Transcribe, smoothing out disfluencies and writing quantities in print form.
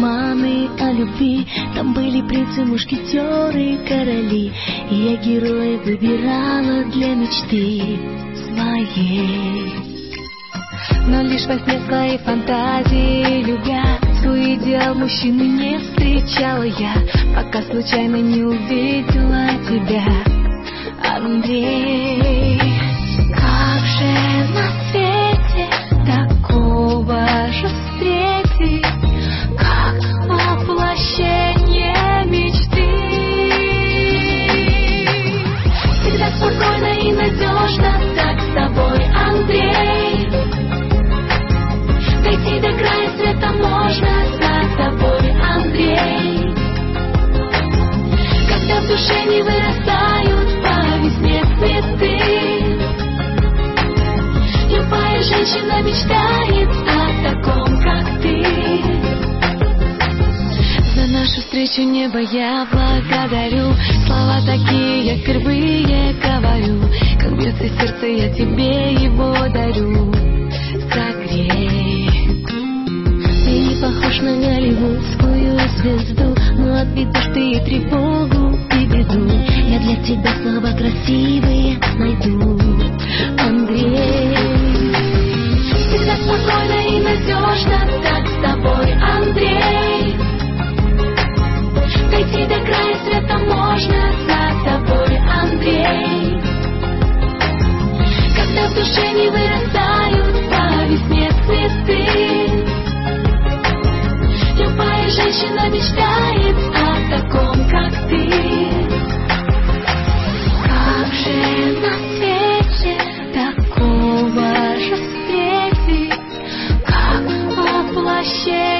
романы о любви. Там были принцы, мушкетеры, короли, и я героя выбирала для мечты своей. Но лишь во сне своей фантазии, любя свой идеал мужчины, не встречала я, пока случайно не увидела тебя, Андрей. Как же на свете такого же встретить, как воплощение мечты? Всегда спокойно и надежно так с тобой, Андрей. Дойти до края света можно с тобой, Андрей. Когда в душе не вырастают по весне цветы, любая женщина мечтает о таком, как ты. За нашу встречу небо я благодарю. Слова такие я впервые говорю. Как бьется сердце, я тебе его дарю. Согрей. Ты не похож на голливудскую звезду, но отведешь ты и тревогу, и беду. Я для тебя слова красивые найду, Андрей. Всегда спокойно и надежно так с тобой, Андрей. Дойти до края света можно с тобой, Андрей. Когда в душе не вырастают по весне цветы, любая женщина мечтает о таком, как ты. Как же на свете такого же встретить, как воплощение